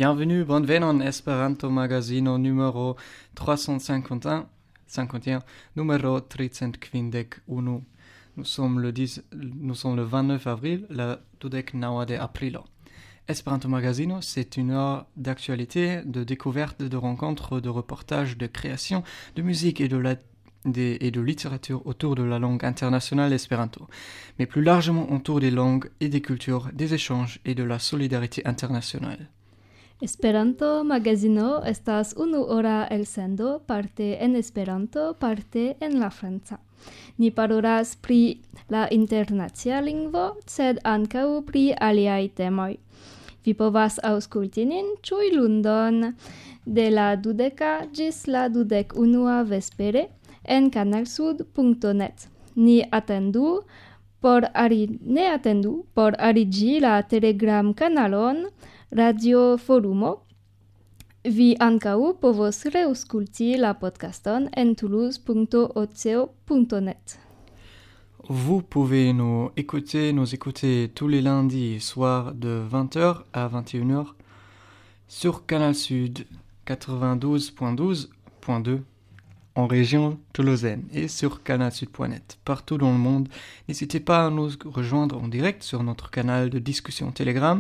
Bienvenue, bonvenon Esperanto Magazino numéro 351, numéro 351. Nous sommes le 29 avril, la 29 de aprilo. Esperanto Magazino, c'est une heure d'actualité, de découverte, de rencontres, de reportages, de création, de musique et de littérature autour de la langue internationale Esperanto, mais plus largement autour des langues et des cultures, des échanges et de la solidarité internationale. Esperanto Magazino estas unu hora elsendo, parte en Esperanto, parte en la franca. Ni parolas pri la internacia lingvo, sed ankaŭ pri aliaj temoj. Vi povas aŭskulti nin ĉiuj lundon de la 20 ĝis la 21 vespere en kanalsud.net. Ne atendu por ariĝi la Telegram-kanalon Radio Forumo. Vi ankaŭ povos reaŭskulti la podcaston en toulouse.oco.net. Vous pouvez nous écouter tous les lundis soirs de 20h à 21h sur Canal Sud 92.12.2 en région toulousaine et sur canalsud.net partout dans le monde. N'hésitez pas à nous rejoindre en direct sur notre canal de discussion Telegram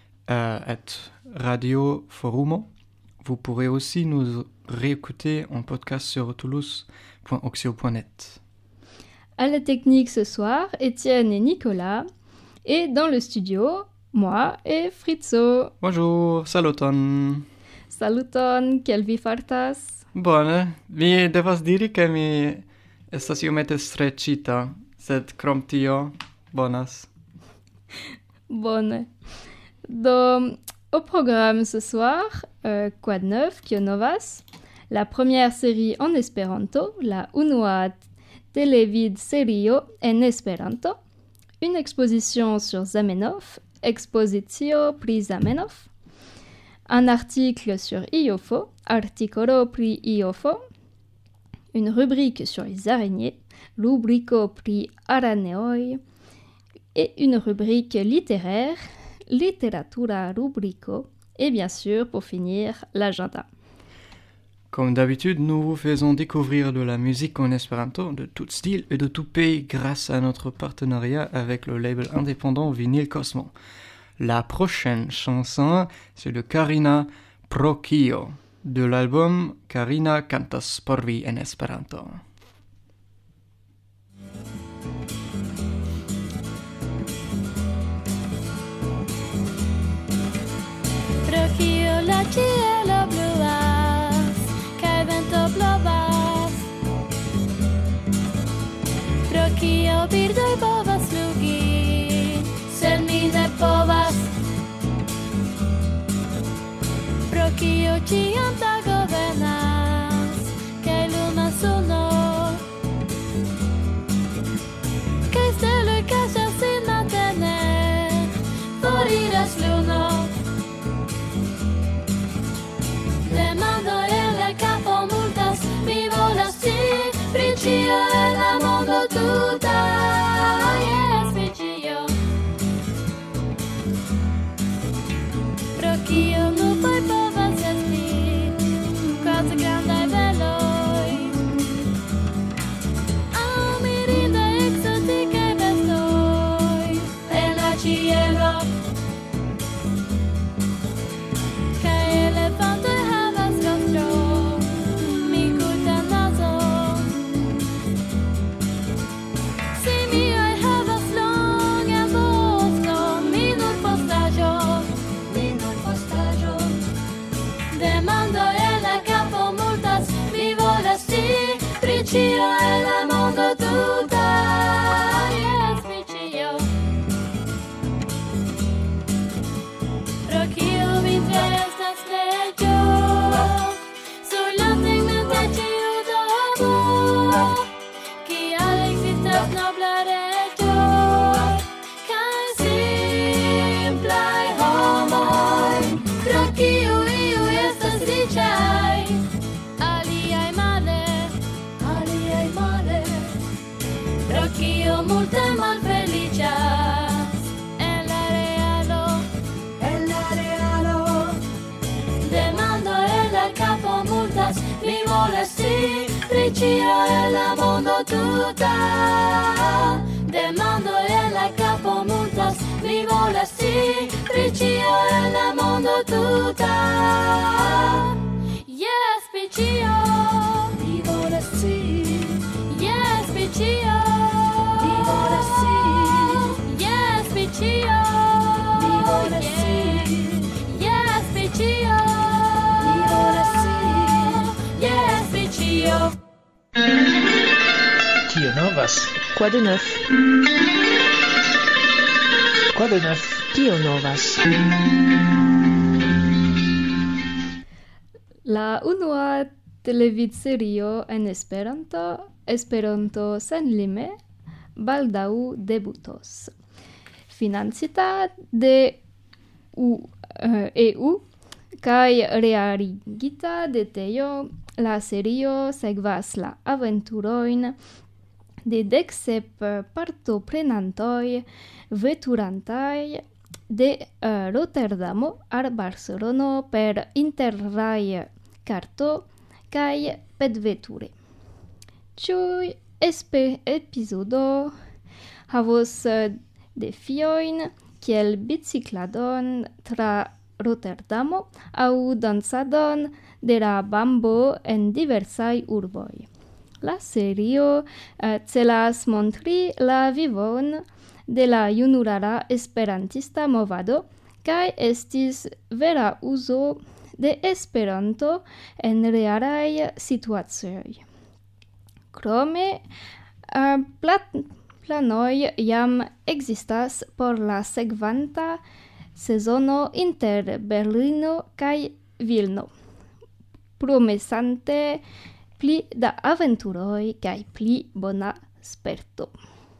@Radio Forumo. Vous pourrez aussi nous réécouter en podcast sur toulouse.oxio.net. À la technique ce soir, Étienne et Nicolas. Et dans le studio, moi et Fritzo. Bonjour, saluton. Saluton, kiel vi fartas? Bone, mi devas diri ke mi estas iomete streĉita, sed krom tio, bonas. Bonne. Au programme ce soir, quoi de neuf, kio novas? La première série en Esperanto, la unua Televid serio en Esperanto, une exposition sur Zamenhof, expositio pri Zamenhof, un article sur Iofo, articolo pri Iofo, une rubrique sur les araignées, rubrico pri araneoi, et une rubrique littéraire, literatura rubrico, et bien sûr, pour finir, l'agenda. Comme d'habitude, nous vous faisons découvrir de la musique en espéranto, de tout style et de tout pays grâce à notre partenariat avec le label indépendant Vinyl Cosmo. La prochaine chanson, c'est de Karina Prokio, de l'album Karina cantas por vi en esperanto. Prokio la cielo bluas, kaj vento blovas. Prokio birdoj povas flugi, sed mi ne povas. Prokio ĉiam tago venas, kaj luna suno, kaj steloj kaŝas sin matene, foriras luno. Demando en la capo multas, mi volas ci, pri cio en la mondo tuta, yes, pri cio. Pro kio lupoj povas esti, koce grandaj beloj, aŭ mirindaj ekzotikaj bestoj, en la ĉielo. Kaj elefantoj Cio è la mondo tutta, yes, mi cio. Pro kio vintre estas leĝo, surlandtegmente ĉiu domo, kial ekzistas nobla reĝo, kaj simplaj homoj, pro kiu iuj estas riĉaj, aliaj male. mi volessi, Ricio e la mondo tutta. Demando e la capo multas, mi volessi, Ricio e la mondo tutta. Yes, Ricio, mi volessi, yes, Ricio, mi volessi, yes, Ricio, mi volessi, yes, Ricio, mi volessi, yes, Ricio. Kio novas? Quoi de neuf? Quoi de neuf? Kio novas? La unua televidserio en Esperanto, Esperanto sen lime, baldaŭ debutos. Financita de EU kaj realigita de Teo, la serio sekvas la aventurojn de 17 partoprenantoj veturantaj de Rotterdamo al Barcelono per interrail karto kaj pedveture. Ĉiuj epizodo havos defiojn kiel bicikladon tra Rotterdamo aŭ dansadon de la bambo en diversaj urboj. La serio celas montri la vivon de la junulara esperantista movado kaj estis vera uzo de Esperanto en realaj situacioj. Krome, planoj jam ekzistas por la sekvanta sezono inter Berlino kaj Vilno, promesante pli da aventuroj kaj pli bona sperto.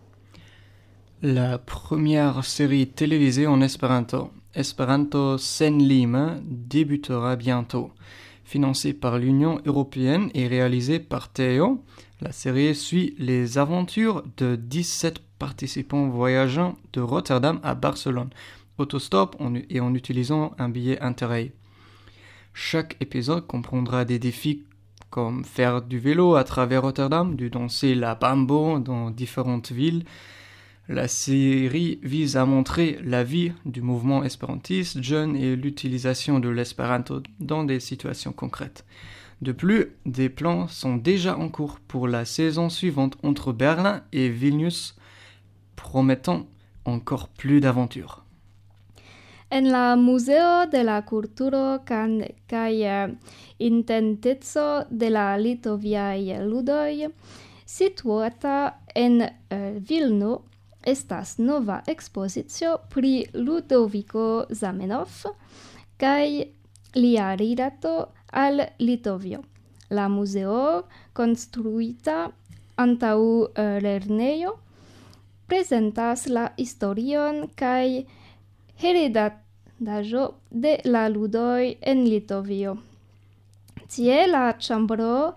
La première série télévisée en espéranto, Esperanto sen lime, débutera bientôt. Financée par l'Union européenne et réalisée par Théo, la série suit les aventures de 17 participants voyageant de Rotterdam à Barcelone, autostop et en utilisant un billet Interrail. Chaque épisode comprendra des défis comme faire du vélo à travers Rotterdam, de danser la bambo dans différentes villes. La série vise à montrer la vie du mouvement espérantiste jeune et l'utilisation de l'espéranto dans des situations concrètes. De plus, des plans sont déjà en cours pour la saison suivante entre Berlin et Vilnius, promettant encore plus d'aventures. En la Museo de la Kulturo kaj Intenteco de la Litoviaj Ludoj, situata en Vilno, estas nova ekspozicio pri Ludoviko Zamenhof kaj lia rilato al Litovio. La muzeo, konstruita antaŭ lernejo, prezentas la historion kaj heredaĵo de la ludoj en Litovio. Tie la ĉambro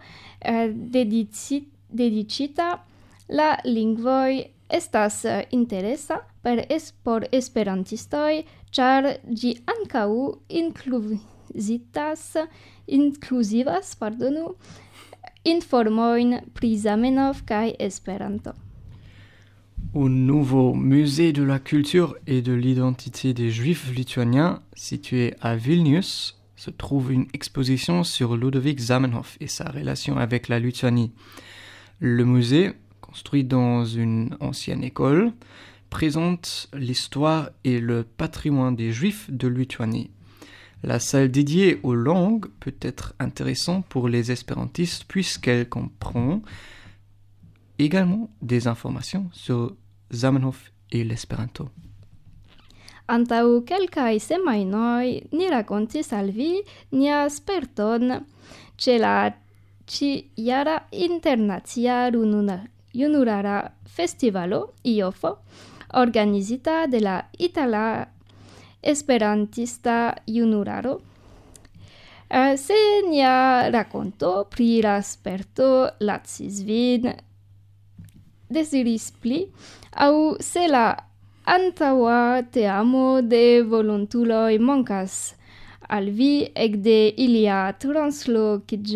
dediĉita la lingvoj estas interesa por esperantistoj, ĉar ĝi ankaŭ inkluzivas informojn pri Zamenhof kaj Esperanto. Au nouveau musée de la culture et de l'identité des Juifs lituaniens, situé à Vilnius, se trouve une exposition sur Ludovic Zamenhof et sa relation avec la Lituanie. Le musée, construit dans une ancienne école, présente l'histoire et le patrimoine des Juifs de Lituanie. La salle dédiée aux langues peut être intéressante pour les espérantistes puisqu'elle comprend également des informations sur Zamenhof et l'espéranto. Antaŭ kelkaj semajnoj ni rakontis al vi nia sperton ĉe la ĉi-jara internacia junulara festivalo IOFO, organizita de la Itala Esperantista Junularo. Se nia rakonto pri la sperto lacis vin, deziris pli, aŭ se la antaŭa teamo de volontuloj mankas al vi ekde ilia translokiĝo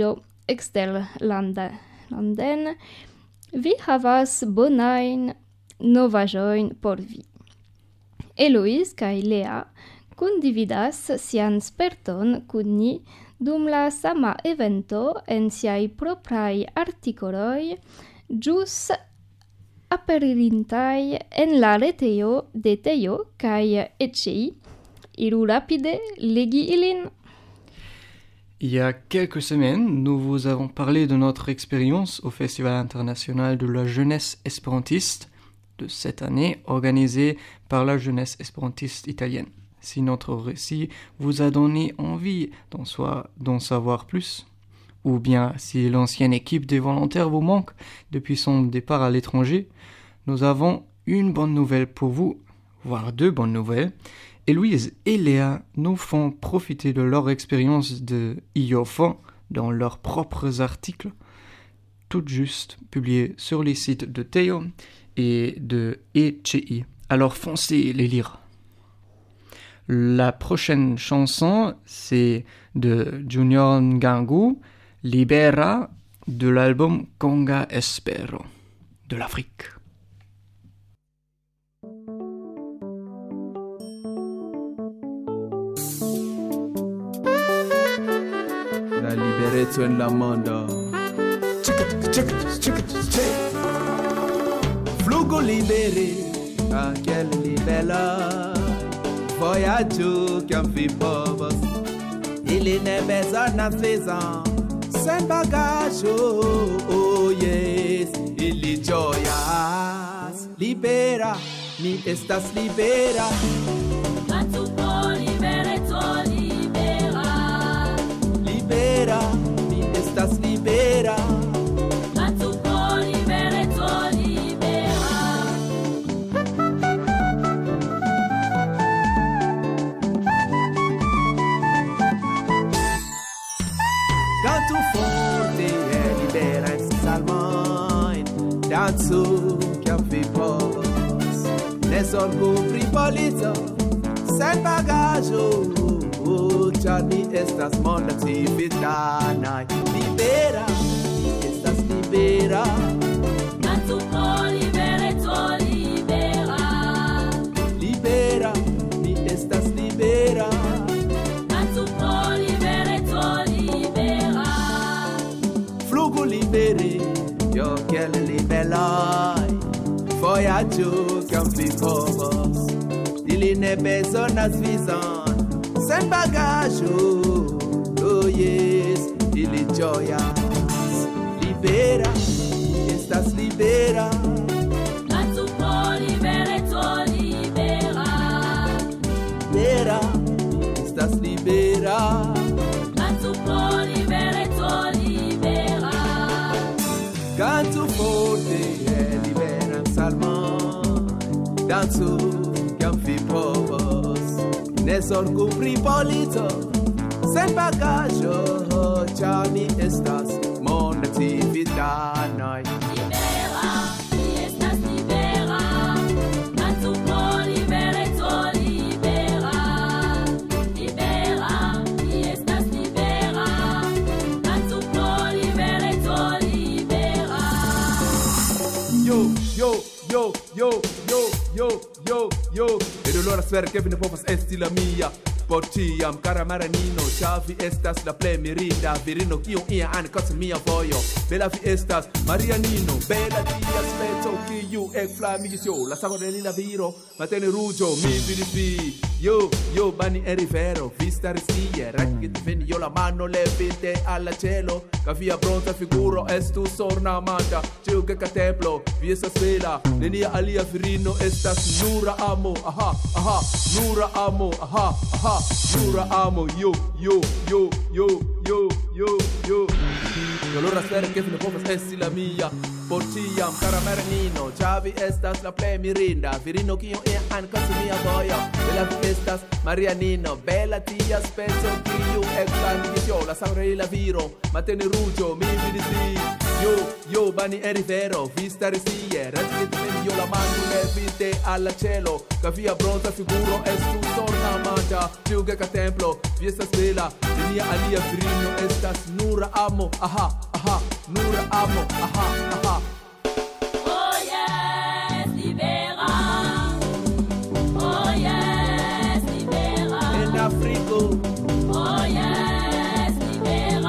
eksterlanden, vi havas bonajn novaĵojn por vi. Eloise kaj Lea kundividas sian sperton kun ni dum la sama evento en siaj propraj artikoloj ĵus aperirintaj en la retejo de Tejo kaj Ecei. Iru rapide legi ilin. Il y a quelques semaines, nous vous avons parlé de notre expérience au Festival international de la jeunesse espérantiste de cette année, organisé par la jeunesse espérantiste italienne. Si notre récit vous a donné envie d'en savoir plus, ou bien si l'ancienne équipe des volontaires vous manque depuis son départ à l'étranger, nous avons une bonne nouvelle pour vous, voire deux bonnes nouvelles. Héloïse et Léa nous font profiter de leur expérience de IOFON dans leurs propres articles, tout juste publiés sur les sites de Tejo et de Ecei. Alors foncez les lire. La prochaine chanson, c'est de Junior Ngangu, Libera, de l'album Conga Espero, de l'Afrique. La liberezza in la mondo. Flugo liberi, aquel libera. Voyaggio che vi povos. Il ne bezona saison. Sen bagaggio, oh yes. Il gioias. Libera, mi estas libera. Libera, mi estas libera. Canto forte e libera in salmone. Danzo che vi povos. Ne sorgo fripolizo. Sen bagaggio. Gianni estas mon attivitanai. Libera, estas libera. Canto libera, libera. Libera, mi estas libera. Canto libera. Flugo liberi, io che le libellai. Voyaggio campi povos. Ili ne bezonas vizon. Sen bagaggio, oh yes, il gioias. Libera, estas libera. Canto libera, libera. Libera, estas libera. Canto libera, libera. Canto forte e libera in salmone. Danzo, campi povos. Ne sorgo fripolizo. Sen bagaggio, Gianni estas mon attivitanai. Libera, mi estas libera. Canto libera, libera. Libera, mi estas libera. Canto libera, libera. Yo, yo, yo, yo, yo, yo, yo, yo. E allora spero che ve ne povas esti la mia. Portiam cara maranino, Xavi estas la plej mirinda virino kiu ia ankaŭ mia vojo. Bela vi estas Marianino, bela dia speco kiu ekflamigis jo. La sango de lila viro, matene ruĝo, mi vidis vi. Yo, yo, bani en rivero, vi staris tie, rekite veni jo la mano levinte al cielo. Ka via bronza figuro estus ornamata, ĉiuka templo, vi estas bela, nenia alia virino estas nura amo, aha, aha, nura amo, aha, aha. Nura amo, yo, yo, yo, yo, yo, yo, yo. E allora spero che ne povas esti la mia. por tiam, cara maranino. Chavi estas la play mirinda, virino que yo anca su mia boya. Bella estas Marianino, bella tia spezzo che io expandio, la sangre e la viro, ma te ne ruggio, mi vidi Yo, bani eri vero, vista resie, retti io la mano le vite al cielo, che via pronta figuro es tu torna mangia, giuga ca templo, fiesta stella, mia alia virino estas nura amo, aha, nura amo, aha. Oh yes, libera. Oh yes, libera. En Africo. Oh yes, libera.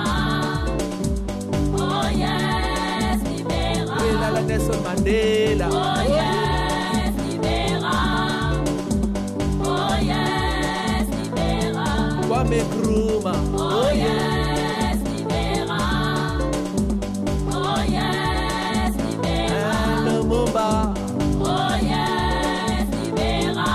Oh yes, libera. La Nelson Mandela. Oh yes, libera. Oh yes, libera. Kwame Nkrumah. Oh yes, libera. Oh yes, libera. Lumumba. Oh yes, libera.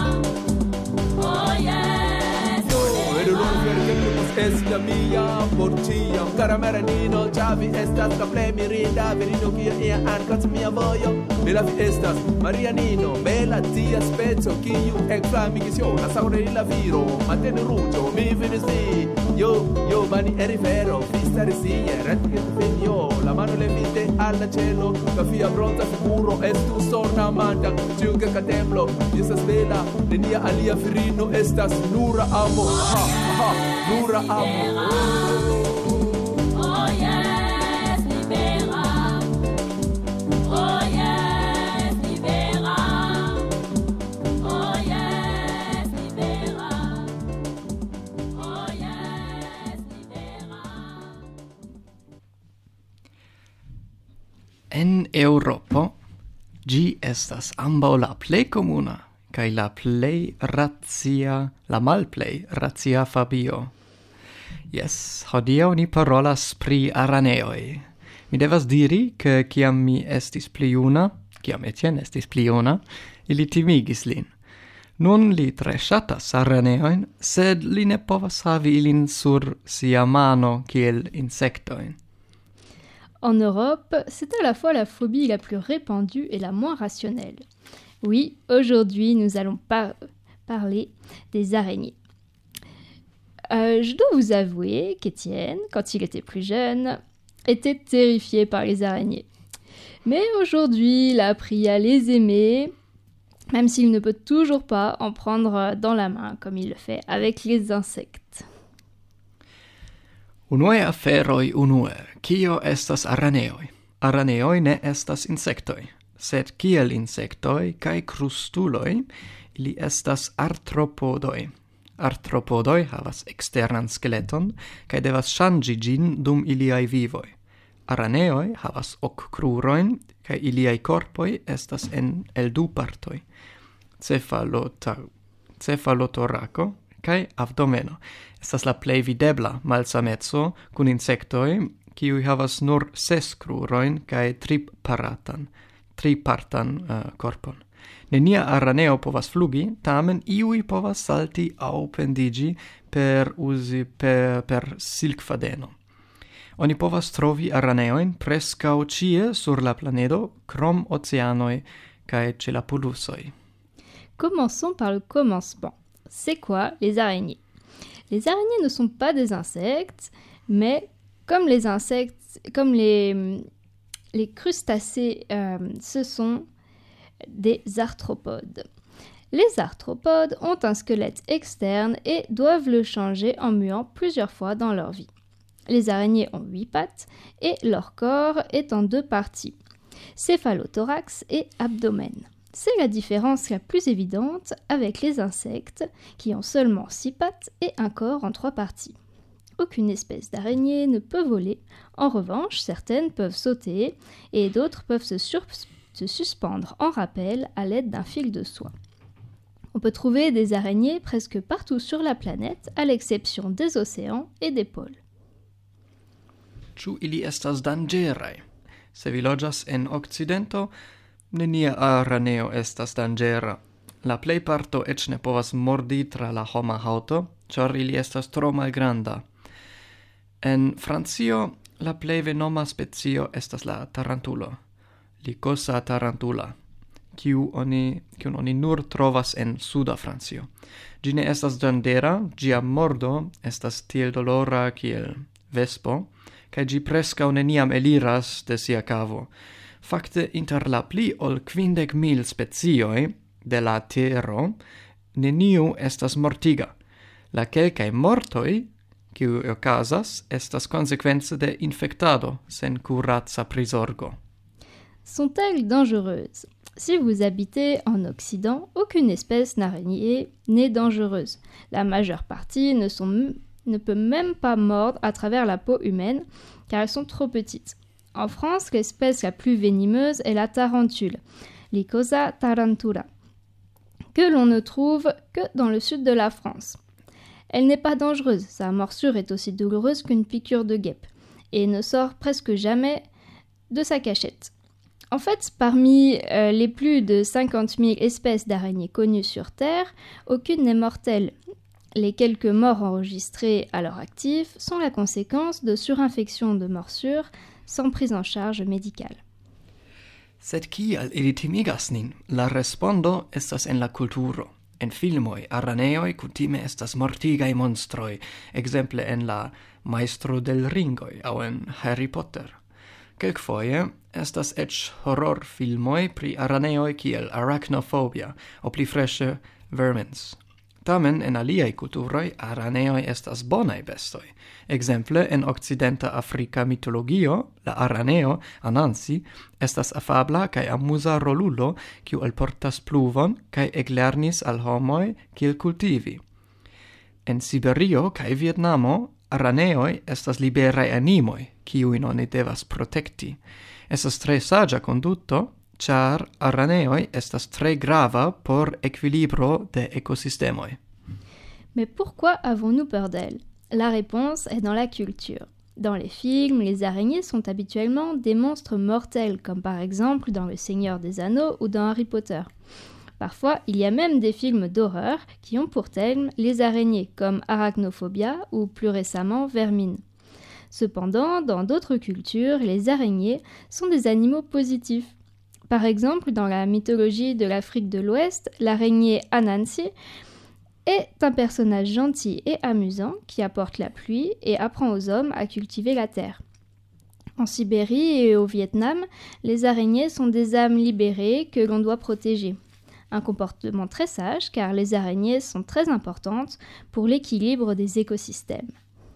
Oh yes, Pero lo que es la mía por tia. Cara maranino, Chavi estas la play mirinda, verino que yo anca mia voyo. Bella estas Marianino, bella tia spezzo che io exclamazione, la sangre e la viro, ma te ne ruggio, mi vedi Yo, bani eri vero, vista resie, retti che io, la mano le vite al cielo, la via pronta sicuro, es tu sorna manda, giuga ca templo, esa svela, nenia alia virino estas nura amo, nura amo. oh yes, libera. Oh yes, libera. Oh yes, libera. Oh yes, libera. En Europo, gi estas ambaŭ la plej komuna kaj la malplej racia fabio. Yes, hodiaŭ ni parolas pri araneoj. Mi devas diri, ke kiam Etienne estis pli juna, ili timigis lin. Nun li tre ŝatas araneojn, sed li ne povas havi ilin sur sia mano kiel insektojn. En Europe, c'est à la fois la phobie la plus répandue et la moins rationnelle. Oui, aujourd'hui, nous allons parler des araignées. Je dois vous avouer qu'Étienne, quand il était plus jeune, était terrifié par les araignées. Mais aujourd'hui, il a appris à les aimer, même s'il ne peut toujours pas en prendre dans la main, comme il le fait avec les insectes. Unue aferoi unue, kio estas araneoi? Araneoi ne estas insectoi, sed kiel insectoi kai crustuloi, ili estas arthropodoi. Arthropodoi havas externan skeleton, kai devas ŝanĝi ĝin dum iliaj vivoj. Araneoi havas ok kruroin, kai iliaj korpoj estas el du partoj. Cefalotorako kai abdomeno. Estas la plej videbla malsameco kun insektoj, kiuj havas nur 6 krurojn kaj tripartan korpon. Nenia araneo povas flugi, tamen iuj povas salti aŭ pendiĝi per silkfadeno. Oni povas trovi araneojn preskaŭ ĉie sur la planedo, krom oceanoj kaj ĉe la polusoj. Commençons par le commencement. C'est quoi les araignées? Les araignées ne sont pas des insectes, mais comme les crustacés, ce sont des arthropodes. Les arthropodes ont un squelette externe et doivent le changer en muant plusieurs fois dans leur vie. Les araignées ont 8 pattes et leur corps est en 2 parties, céphalothorax et abdomen. C'est la différence la plus évidente avec les insectes qui ont seulement 6 pattes et un corps en 3 parties. Aucune espèce d'araignée ne peut voler. En revanche, certaines peuvent sauter et d'autres peuvent se suspendre en rappel à l'aide d'un fil de soie. On peut trouver des araignées presque partout sur la planète, à l'exception des océans et des pôles. Ĉu ili estas danĝeraj? Se vi loĝas en Okcidento, nenia araneo estas danĝera. La plejparto eĉ ne povas mordi tra la homa haŭto, ĉar ili estas tro malgranda. En Francio, la plej venoma specio estas la tarantulo. Lycosa tarantula, kiun oni nur trovas en suda Francio. Ĝi ne estas danĝera, ĝia mordo estas tiel dolora kiel vespo, kaj ĝi preskaŭ neniam eliras de sia cavo. Fakte, inter la pli ol 50,000 specioj de la tero, neniu estas mortiga. La kelkaj mortoj, kiu okazas, estas konsekvence de infektado sen kuraca prizorgo. Sont-elles dangereuses? Si vous habitez en Occident, aucune espèce d'araignée n'est dangereuse. La majeure partie ne peut même pas mordre à travers la peau humaine car elles sont trop petites. En France, l'espèce la plus venimeuse est la tarentule, Lycosa tarantula, que l'on ne trouve que dans le sud de la France. Elle n'est pas dangereuse, sa morsure est aussi douloureuse qu'une piqûre de guêpe et ne sort presque jamais de sa cachette. En fait, parmi les plus de 50 000 espèces d'araignées connues sur Terre, aucune n'est mortelle. Les quelques morts enregistrées à leur actif sont la conséquence de surinfections de morsures sans prise en charge médicale. Sed kial ili timigas nin? La respondo estas en la kulturo. En filmoj, araneoj kutime estas mortigaj monstroj, ekzemple en la Maestro del Ringoj aŭ en Harry Potter. Kelkfoje estas eĉ horrorfilmoj pri araneoj kiel Arachnophobia aŭ pli freŝe Vermins. Tamen en aliaj kulturoj araneoj estas bonaj bestoj. Ekzemple en okcidenta afrika mitologio, la araneo Anansi estas afabla kaj amuza rolulo, kiu alportas pluvon kaj eklernis al homoj kiel kultivi. En Siberio kaj Vietnamo araneoj estas liberaj animoj, kiujn oni devas protekti. Estas tre saĝa konduto, ĉar araneoj estas tre grava por ekvilibro de ekosistemoj. Mais pourquoi avons-nous peur d'elles? La réponse est dans la culture. Dans les films, les araignées sont habituellement des monstres mortels, comme par exemple dans Le Seigneur des Anneaux ou dans Harry Potter. Parfois, il y a même des films d'horreur qui ont pour thème les araignées, comme Arachnophobia ou plus récemment Vermine. Cependant, dans d'autres cultures, les araignées sont des animaux positifs. Par exemple, dans la mythologie de l'Afrique de l'Ouest, l'araignée Anansi est un personnage gentil et amusant qui apporte la pluie et apprend aux hommes à cultiver la terre. En Sibérie et au Vietnam, les araignées sont des âmes libérées que l'on doit protéger. Un comportement très sage car les araignées sont très importantes pour l'équilibre des écosystèmes.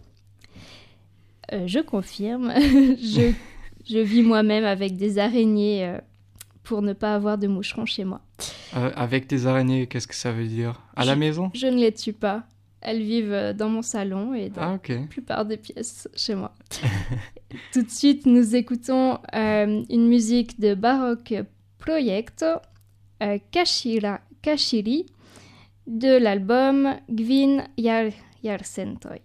Je confirme, je vis moi-même avec des araignées pour ne pas avoir de moucherons chez moi. Avec des araignées, qu'est-ce que ça veut dire? À la maison? Je ne les tue pas. Elles vivent dans mon salon et dans la plupart des pièces chez moi. Tout de suite, nous écoutons une musique de Baroque Proyecto, Kashiri, de l'album Gwyn Jarsentoy.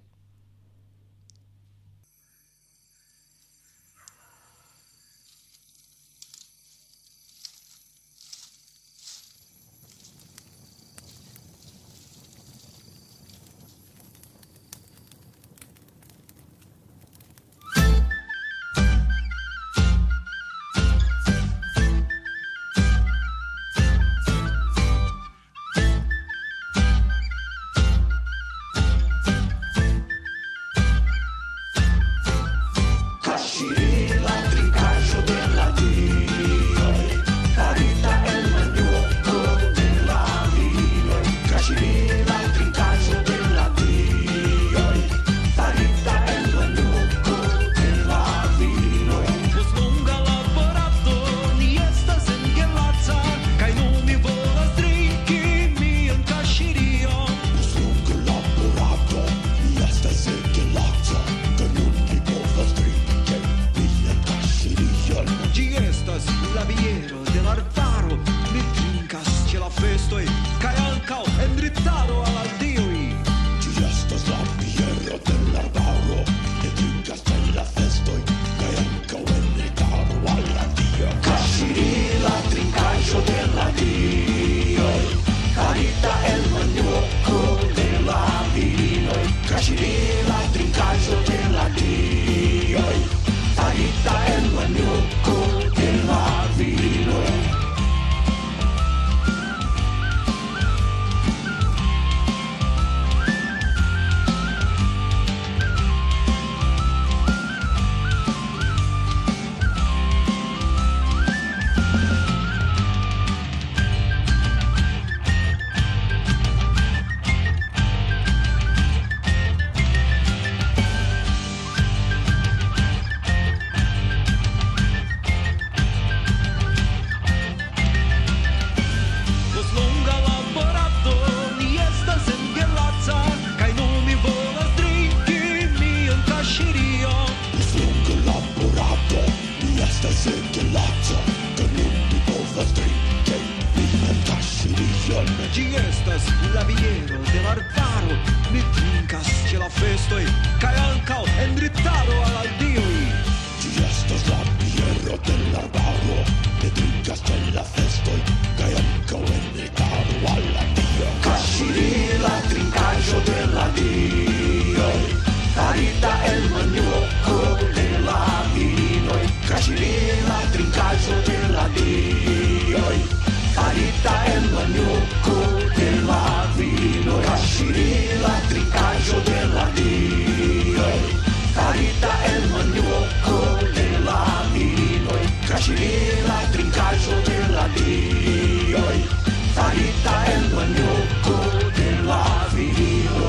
Ci estas la biero de barbaro, mi trincas ce la festoi, cae ancao endritado al aldioi. Ci estas la biero de barbaro, mi trincas ce la festoi, cae ancao endritado al aldioi. Casciri la trincaggio de la dioi, farita el maniuco de la virinoi. Casciri la trincaggio de la dioi, farita el maniuco de la vino, casciri la trincaggio de la dio, farita el maniuco de la vino, casciri la trincaggio de la dio, farita el maniuco de la vino.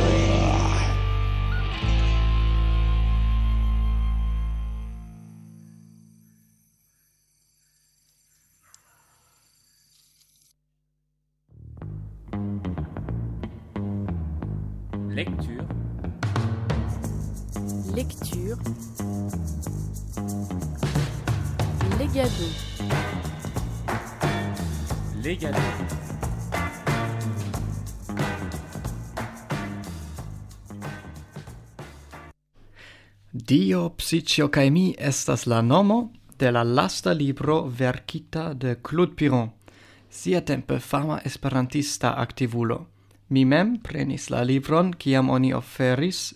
Lecture. Lecture. Legado. Legado. Dio, Psicio kaj mi estas la nomo de la lasta libro verkita de Claude Piron, siatempe fama esperantista aktivulo. Mi mem prenis la libron kiam oni ofertis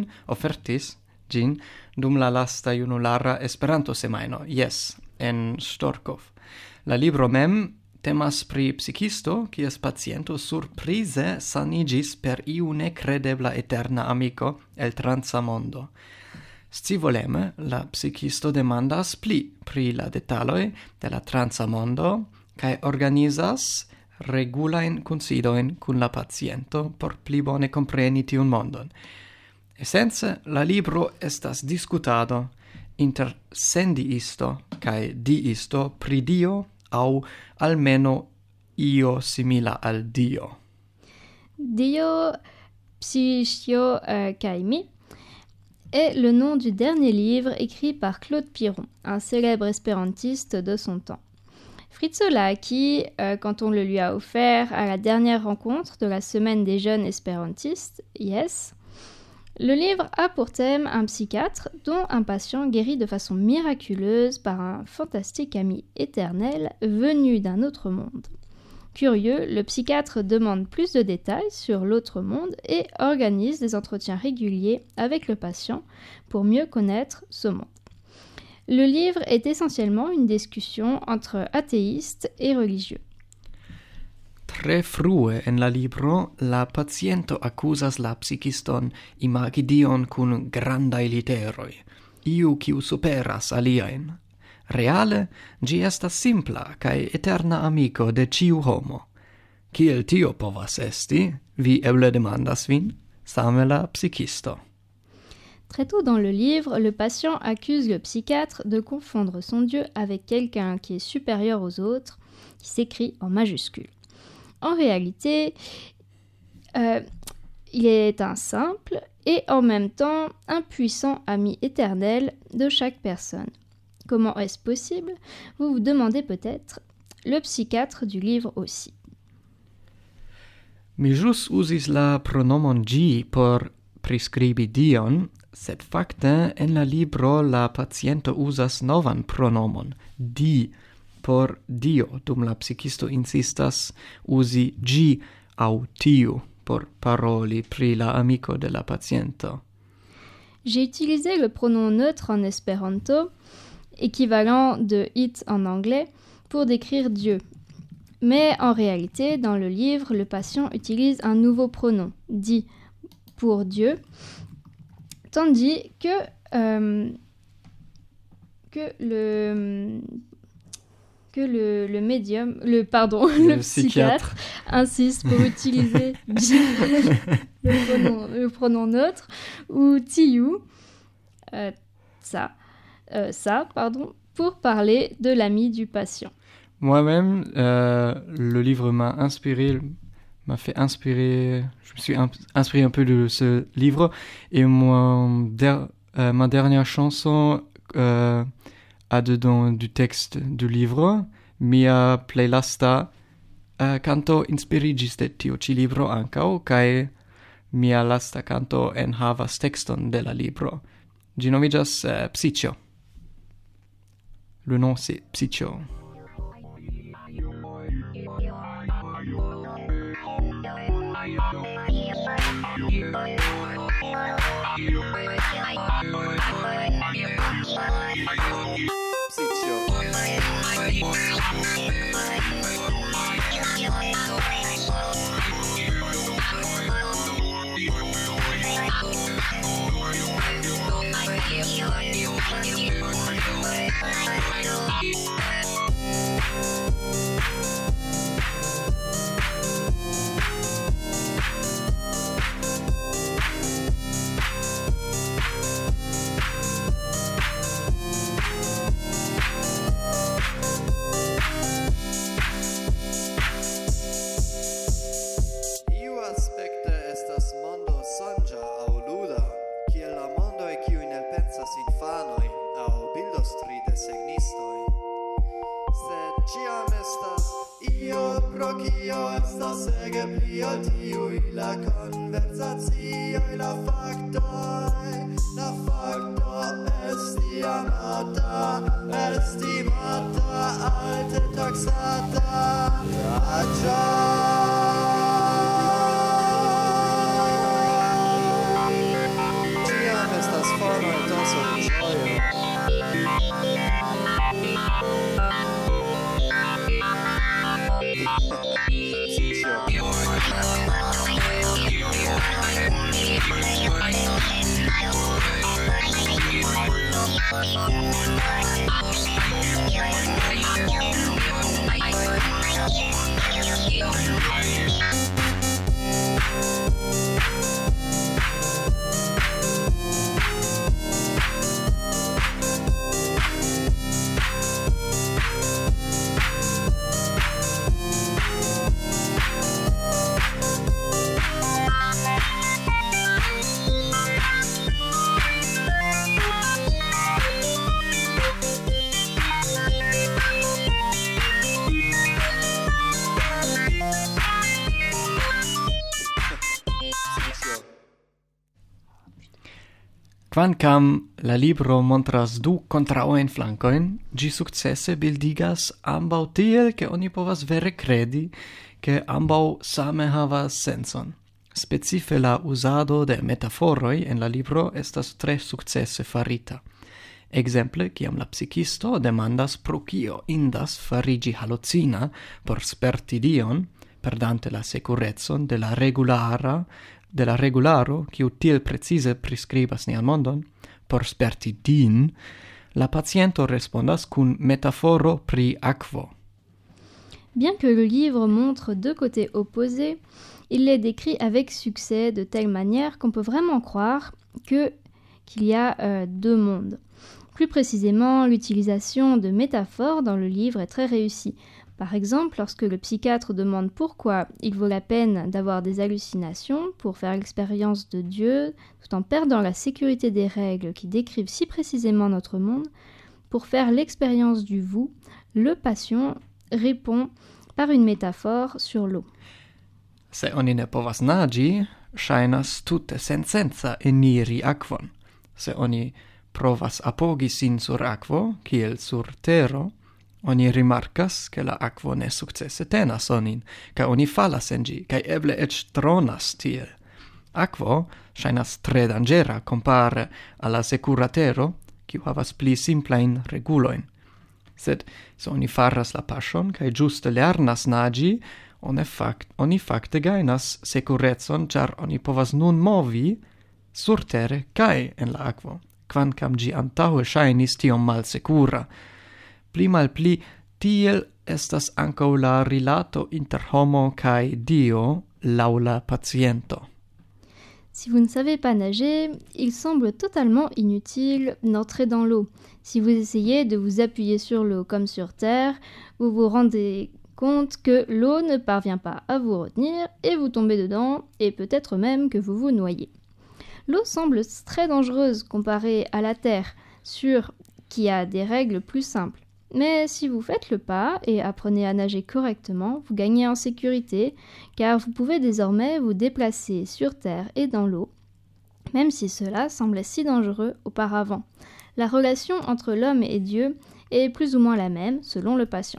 gin dum la lasta junulara Esperanto semajno, en Storkov. La libro mem temas pri psikisto, kies paciento surprize sanigis per iu nekredebla eterna amiko el transa mondo. Scivoleme, la psikisto demandas pli pri la detaloj de la transa mondo kaj organizas regulain considoin cun la paciento por pli bone compreni tiun mondon. Essence, la libro estas discutado inter sendiisto cae diisto pri Dio au almeno io simila al Dio. Dio, Psicio kaj mi est le nom du dernier livre écrit par Claude Piron, un célèbre espérantiste de son temps. Fritzo l'a acquis quand on le lui a offert à la dernière rencontre de la Semaine des jeunes espérantistes, YES. Le livre a pour thème un psychiatre dont un patient guérit de façon miraculeuse par un fantastique ami éternel venu d'un autre monde. Curieux, le psychiatre demande plus de détails sur l'autre monde et organise des entretiens réguliers avec le patient pour mieux connaître ce monde. Le livre est essentiellement une discussion entre athéistes et religieux. Tre frue en la libro, la paciento accusas la psikiston imagi Dion cun grandai literoi, iu kiu superas aliaen. Reale, gi estas simpla cae eterna amico de ciu homo. Kiel tio povas esti? Vi eble demandas vin? Same la psikisto. Très tôt dans le livre, le patient accuse le psychiatre de confondre son Dieu avec quelqu'un qui est supérieur aux autres, qui s'écrit en majuscule. En réalité, il est un simple et en même temps un puissant ami éternel de chaque personne. Comment est-ce possible? Vous vous demandez peut-être. Le psychiatre du livre aussi. Mi jus usis la pronomon gi por prescribi Dion, sed facte en la libro la paciento usas novan pronomon, di, por Dio, dum la psikisto insistas usi gi au tiu por paroli pri la amico de la paciento. J'ai utilisé le pronom neutre en espéranto, équivalent de it en anglais, pour décrire Dieu. Mais en réalité, dans le livre, le patient utilise un nouveau pronom, di, pour Dieu, tandis que le médium, le psychiatre insiste pour utiliser le pronom neutre ou tiu, pour parler de l'ami du patient. Moi-même, le livre m'a fait inspirer, je me suis inspiré un peu de ce livre, et ma dernière chanson a dedans du texte du livro. Mia playlista canto inspirigis de tiu ci libro ancao, cae mia lasta canto enhavas texton de la libro. Gi nomigas Psicio. Le nom c'est Psicio. Iu aspecte estas mondo sonĝa aŭ luda, kiel la mondoj kiujn elpensas infanoj aŭ bildostri desegnistoj. Sed ĉiam estas io pro kio estas ege pli ol tiuj la konversacioj, la faktoj. La fakto esti amata, estimata, alte taksata, Tiam estas forma etoso de ĝojo. Quancam la libro montras du contraoen flancoin, gi successe bildigas ambau tiel che oni povas vere credi che ambau same havas senson. Specife la usado de metaforoi en la libro estas tre successe farita. Exemple, ciam la psichisto demandas pro cio indas farigi hallucina por sperti Dion, perdante la securetson de la regularo, quiu tiel precise prescribas nian mondon, por sperti din, la paciento respondas cun metaforo pri aquo. Bien que le livre montre deux côtés opposés, il les décrit avec succès de telle manière qu'on peut vraiment croire qu'il y a deux mondes. Plus précisément, l'utilisation de métaphores dans le livre est très réussie. Par exemple, lorsque le psychiatre demande pourquoi il vaut la peine d'avoir des hallucinations pour faire l'expérience de Dieu, tout en perdant la sécurité des règles qui décrivent si précisément notre monde, pour faire l'expérience du vous, le patient répond par une métaphore sur l'eau. Se oni ne povas nagi, ŝajnas tute sensenca eniri akvon. Se oni provas apogi sin sur akvo, kiel sur tero, oni rimarkas che la aquo ne successe tenas onin, ca oni falas en gi, ca eble ec tronas tiel. Aquo ŝajnas tre dangera compare alla secura tero, kiu havas pli simplain reguloin. Sed se oni faras la paŝon kaj ĝuste lernas nagi, oni fakte gajnas securetson, ĉar oni povas nun movi surtere kaj en la akvo, kvankam ĝi antaŭe ŝajnis tiom malsekura. Pli malpli tiel estas ankaŭ la rilato inter homo kaj Dio laŭ la paciento. Si vous ne savez pas nager, il semble totalement inutile d'entrer dans l'eau. Si vous essayez de vous appuyer sur l'eau comme sur terre, vous vous rendez compte que l'eau ne parvient pas à vous retenir et vous tombez dedans et peut-être même que vous vous noyez. L'eau semble très dangereuse comparée à la terre, sur qui a des règles plus simples. Mais si vous faites le pas et apprenez à nager correctement, vous gagnez en sécurité, car vous pouvez désormais vous déplacer sur terre et dans l'eau, même si cela semblait si dangereux auparavant. La relation entre l'homme et Dieu est plus ou moins la même selon le patient.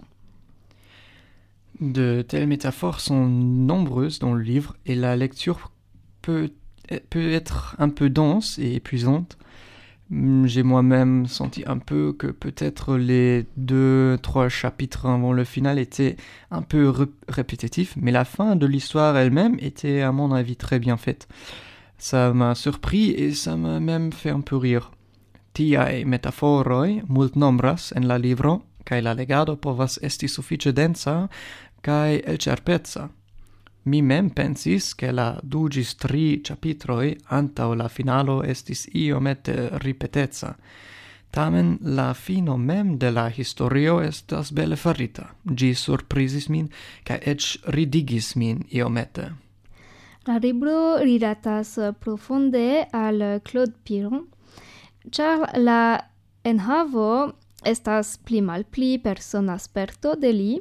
De telles métaphores sont nombreuses dans le livre et la lecture peut être un peu dense et épuisante. J'ai moi-même senti un peu que peut-être les 2-3 chapitres avant le final étaient un peu répétitifs, mais la fin de l'histoire elle-même était à mon avis très bien faite. Ça m'a surpris et ça m'a même fait un peu rire. Tiae metaphoroi mult nombras en la livro, kai la legado povas esti suffice densa kai elcerpezza. Mi mem pensis che la 2 gis 3 chapitroi antau la finalo estis iomete ripetezza. Tamen la fino mem de la historio estas bele farita. Gi surprisis min kai ec ridigis min iomete. La libro rilatas profunde al Claude Piron, char la enhavo estas pli malpli persona sperto de li,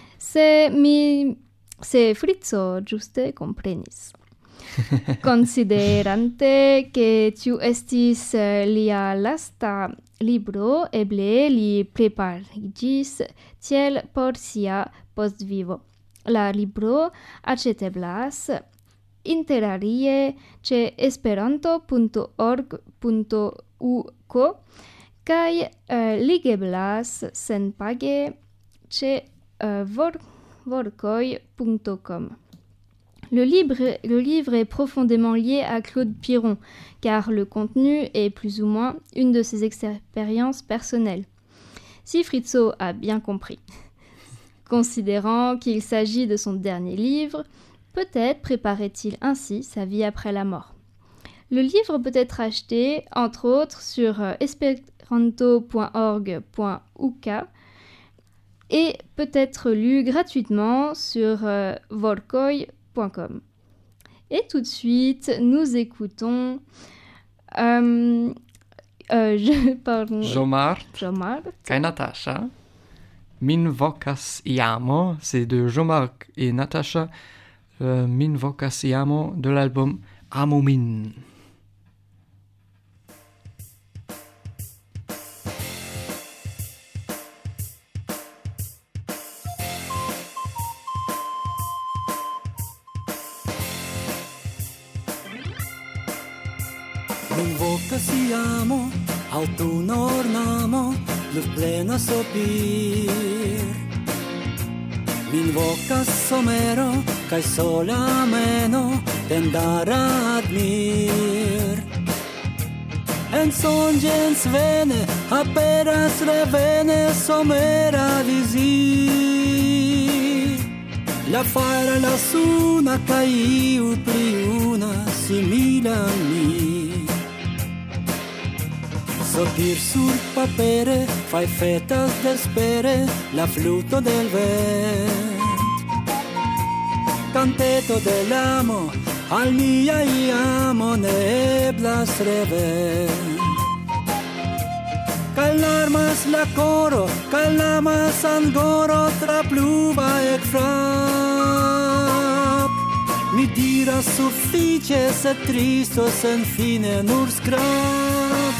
se Fritzo giuste comprenis. Considerante che tiu estis lia lasta libro, eble li preparigis tiel por sia postvivo. La libro aceteblas interalie ce esperanto.org.uk kai ligeblas senpage ce vorkoi.com. Le livre est profondément lié à Claude Piron, car le contenu est plus ou moins une de ses expériences personnelles. Si Fritzo a bien compris. Considérant qu'il s'agit de son dernier livre, peut-être préparait-il ainsi sa vie après la mort. Le livre peut être acheté, entre autres, sur esperanto.org.uk et peut être lu gratuitement sur vorkoi.com. Et tout de suite, nous écoutons Jomart kai Natasha. Min vocas iamo, c'est de Jean-Marc et Natasha. Min vocas iamo de l'album Amo Min. Min vocas iamo, autunno ornamo, luz plena sopir. Min vocas somero, kai sola meno, tendara admir. En songens vene, aperas revene, somera visi. La fara la suna, kai iu pli una, simila a mi. Sopir sur papere, fai fetas d'espere, la fluto del vent. Canteto dell'amo, al mia iamo ne eblas reven. Callarmas la coro, callamas angoro, tra pluva e frap. Mi diras suffice, se tristo, sen fine, nur scrap.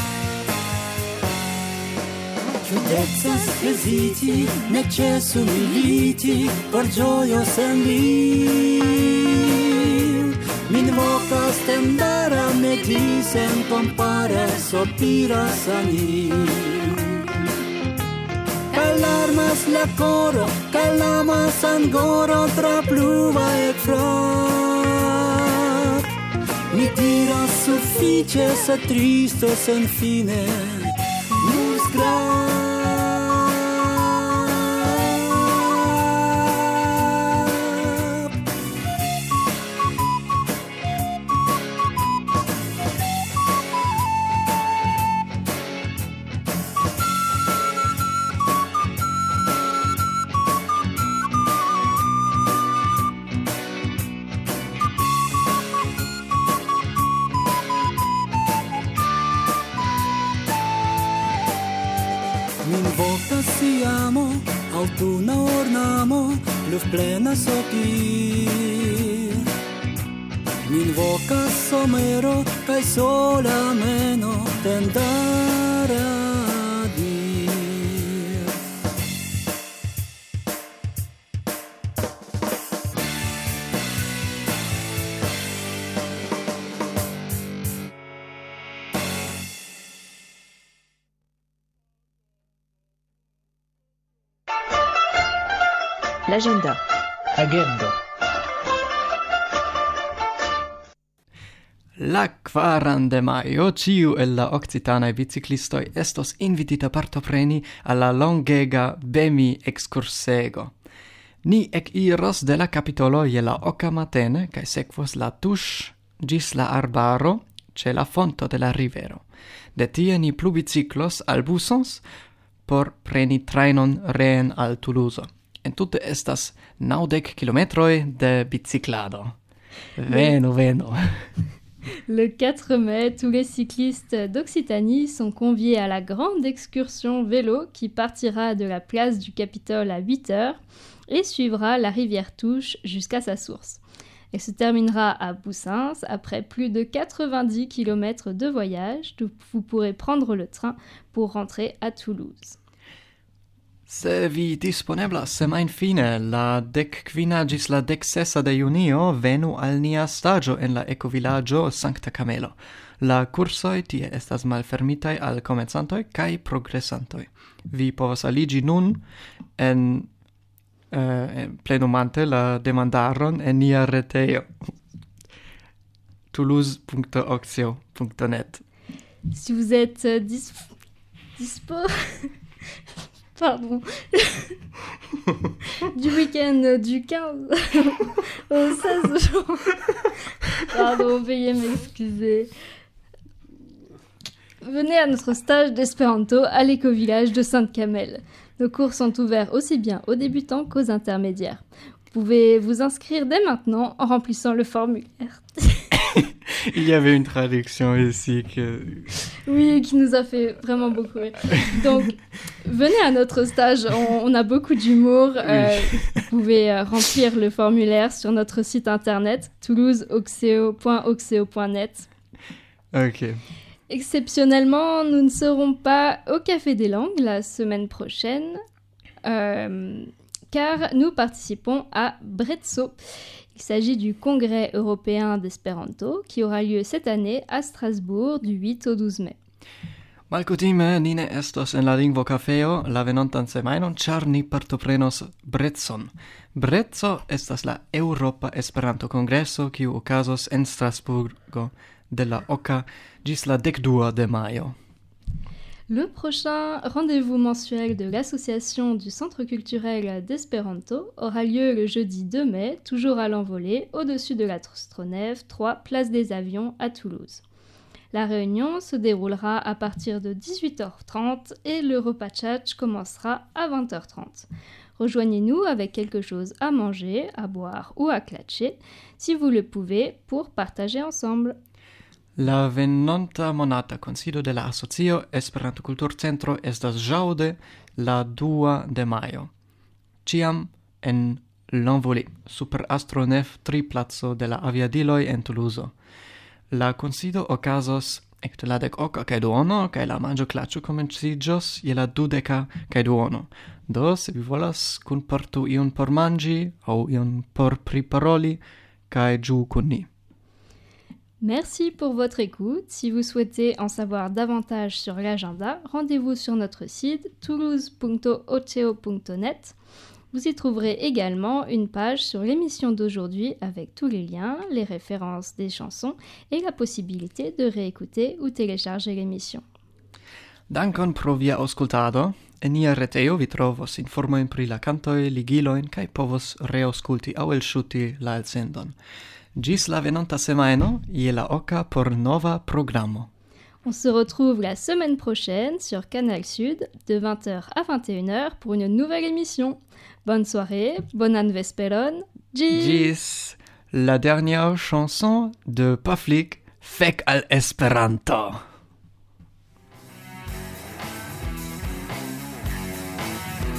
Ciudezas esiti, necessu militi, por gioio sen li. Min vocas tendara me dicen compare, sopiras ani. Callarmas la coro, callamas angoro, tra pluva e frap. Mi diras suffice, se tristo, sen fine, nur scrap. amo, aŭtuna ornamo, pluvplena sopir. Min vokas somero kaj sola meno tendara dir. L'agenda. Agendo. La 4 de maio, ciu el la occitanai biciclistoi estos invitita partopreni alla longega Bemi excursego. Ni ec iros de la capitolo je la oca matene, cae sequos la tush gis la arbaro, ce la fonto de la rivero. De tie ni plu biciclos al busons, por preni trainon reen al Toulouse. En tutte estas 90 kilometroi de biciclado. Venu, venu. Le 4 mai, tous les cyclistes d'Occitanie sont conviés à la grande excursion vélo qui partira de la place du Capitole à 8h et suivra la rivière Touche jusqu'à sa source. Elle se terminera à Boussins après plus de 90 km de voyage, d'où vous pourrez prendre le train pour rentrer à Toulouse. Se vi disponeblas semainfine la 15 gis la 16 de junio, venu al nia stagio en la ecovillaggio Sancta Camelo. La cursoi tie estas malfermitai al comenzantoi kai progressantoi. Vi povas aligi nun en plenumante la demandaron en nia retejo toulouse.oxio.net. Si vous êtes dispo... Pardon. Du week-end du 15 au 16 juin. Pardon, veuillez m'excuser. Venez à notre stage d'espéranto à l'éco-village de Sainte-Camelle. Nos cours sont ouverts aussi bien aux débutants qu'aux intermédiaires. Vous pouvez vous inscrire dès maintenant en remplissant le formulaire. Il y avait une traduction ici que... Oui, qui nous a fait vraiment beaucoup rire. Donc, venez à notre stage, on a beaucoup d'humour. Vous pouvez remplir le formulaire sur notre site internet toulouseoxeo.oxeo.net. Ok. Exceptionnellement, nous ne serons pas au Café des Langues la semaine prochaine, car nous participons à Brezzo. Il s'agit du Congrès européen d'Espéranto qui aura lieu cette année à Strasbourg du 8 au 12 mai. Malkutime ni ne estos en la lingvo cafeo la venontan semajnon, ĉar ni partoprenos Brezzon. Brezzo estas la Europa Esperanto-kongreso, kiu okazos en Strasburgo de la 8 gis la 12 de maio. Le prochain rendez-vous mensuel de l'association du Centre culturel d'Espéranto aura lieu le jeudi 2 mai, toujours à l'envolée, au-dessus de la Stronève 3, place des Avions à Toulouse. La réunion se déroulera à partir de 18h30 et le repas tchatch commencera à 20h30. Rejoignez-nous avec quelque chose à manger, à boire ou à clatcher, si vous le pouvez, pour partager ensemble. La venonta monata consido de la asocio Esperanto Kulturcentro estas ĵaŭde la 2 de majo. Ĉiam en l'Envolée, super Astronef 3 placo de la aviadiloj en Toulouse. La kunsido okazos ekde la 10:00 kaj la manĝoklaĉo komenciĝos je la 12:00. Do, se vi volas kunportu ion por manĝi aŭ ion por priparoli, kaj ĝuu kun ni. Merci pour votre écoute. Si vous souhaitez en savoir davantage sur l'agenda, rendez-vous sur notre site toulouse.oceo.net. Vous y trouverez également une page sur l'émission d'aujourd'hui avec tous les liens, les références des chansons et la possibilité de réécouter ou télécharger l'émission. Dankon pro via aŭskultado. En nia retejo vi trovos informojn pri la kantoj, ligilojn kaj povos reaŭskulti aŭ elŝuti la elsendon. Gis la venonta semajno, je la oka por nova programo. On se retrouve la semaine prochaine sur Canal Sud de 20h à 21h pour une nouvelle émission. Bonne soirée, bonan vesperon, gis! Gis! La dernière chanson de Paflik, Fek al Esperanto.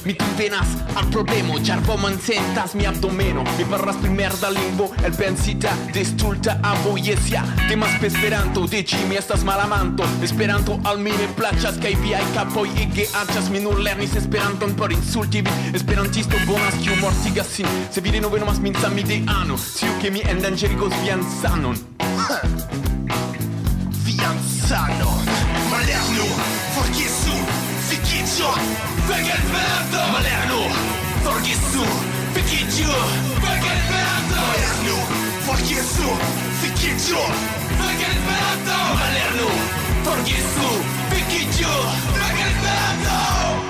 mi convenas al problema, jar voman sentas mi abdomeno, mi parras primer da limbo, el pensita destulta a boyesia, temas pe Esperanto, deci mi estas malamanto, Esperanto al mi ne placas, kai viai capoi ege archas, mi nur lernis Esperanton por insulti vi, esperantisto bonas kiu mortigas sin, se vi denove nomas min samideano, siu ke mi endangerigos vian sanon. Vian sanon, malerno, forgesu, fikitio, vegelverdo, malerno, forgesu, fikitio, vegelverdo, malerno, forgesu, fikitio, vegelverdo, malerno, forgesu, fikitio, vegelverdo.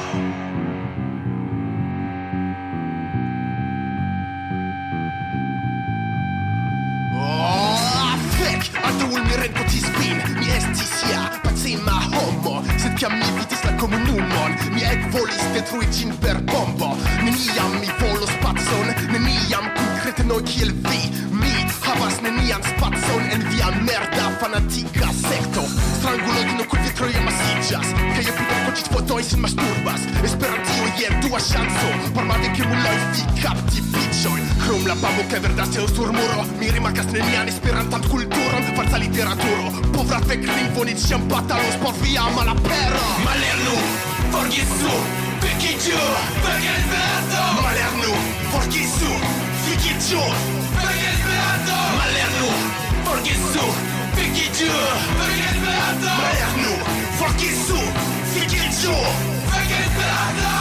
Antaŭ mi renkontis vin, mi estis ja pacema homo, sed kiam mi vidis la komunumon, mi ekvolis detrui ĝin per bombo. Neniam mi volos pacon, neniam kun kretenoj kiel vi. Mi havas nenian spacon en via merda fanatika sekto. Strangulojn kun vitroj amasiĝas, kaj epidokocit fotoj sin masturbas. Esperantio jen dua ŝanco por malvenkemuloj vi kapti biĉojn. Krom la babo kaj verdaĵo sur muro, mi rimarkas nenian esperantan kulturon. Falsa literaturo, povra fek lingvo ni ĉiam batalos por via malapero. Malernu, forgesu, fikiĝu, vegelverdo. Malernu, forgesu, fikiĝu, vegelverdo. Malernu, forgesu, fikiĝu, vegelverdo. Malernu, forgesu, fikiĝu, vegelverdo.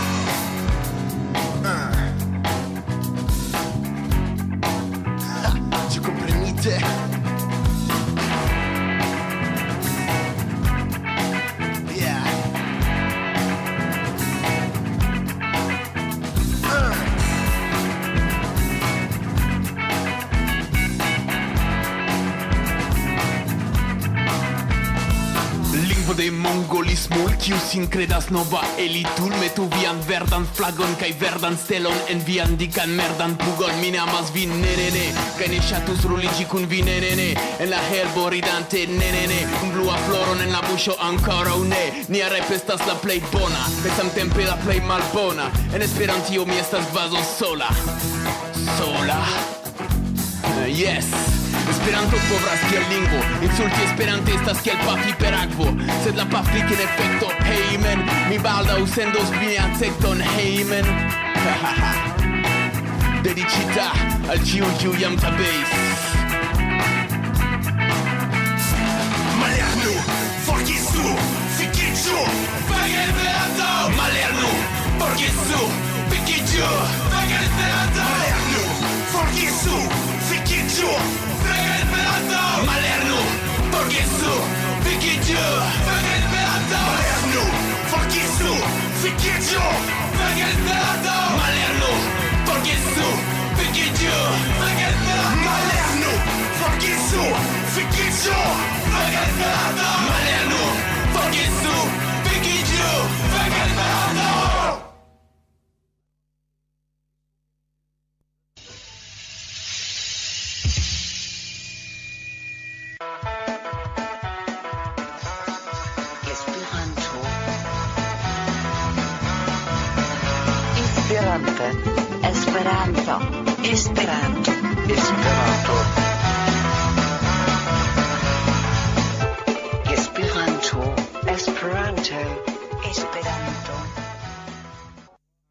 Ci comprenite? De mongolismo, kiu sin credas nova elitul, metu vian verdan flagon kaj verdan stelon en vian dikan merdan pugon. Mi ne amas vin, ne, kaj ne ŝatus ruliĝi kun vi, ne, en la herbo ridante, ne, kun blua floron en la buŝo ankoraŭ ne. Nia rep estas la plej bona, kaj samtempe la plej malbona. En Esperantio mi estas vazo sola. Yes. Esperanto povras kiel lingvo, insulti Esperante estas kiel pafi per akvo, sed la paflik en efekto hejmen, mi baldaŭ sendos vian sekton hejmen. Dediĉita al ĉiuj kiuj jam tabeis. Malernu, forgesu, fikiĝu, vegelverdo. Malernu, forgesu, fikiĝu, vegelverdo. Malernu, forgesu, fikiĝu, vegelverdo. Malernu, forgesu, fikiĝu, vegelverdo. Malernu, forgesu, fikiĝu, vegelverdo. Malernu, forgesu, fikiĝu, vegelverdo. Malernu, forgesu, fikiĝu, vegelverdo. Malernu, forgesu, fikiĝu, vegelverdo. Esperanto. Esperanto.